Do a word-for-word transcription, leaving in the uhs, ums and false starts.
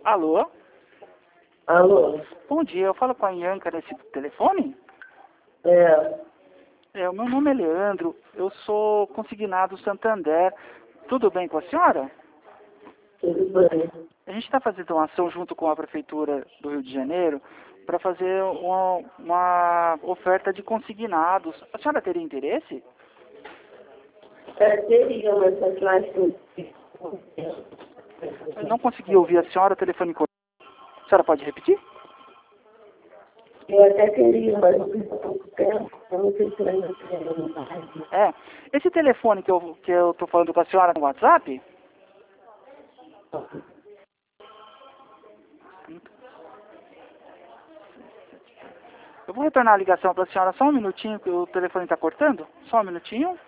Alô? Alô? Bom dia, eu falo com a Ianca nesse telefone? É, É, o meu nome é Leandro, eu sou consignado Santander. Tudo bem com a senhora? tudo bem. A gente está fazendo uma ação junto com a Prefeitura do Rio de Janeiro para fazer uma, uma oferta de consignados. A senhora teria interesse? É, teria, mas só que eu acho que... Eu não consegui ouvir a senhora, o telefone cortou. A senhora pode repetir? Eu até queria, mas não tenho pouco tempo. Eu não sei se eu ainda quero mais. É. Esse telefone que eu que eu tô falando com a senhora no WhatsApp? Eu vou retornar a ligação para a senhora só um minutinho, que o telefone está cortando. Só um minutinho.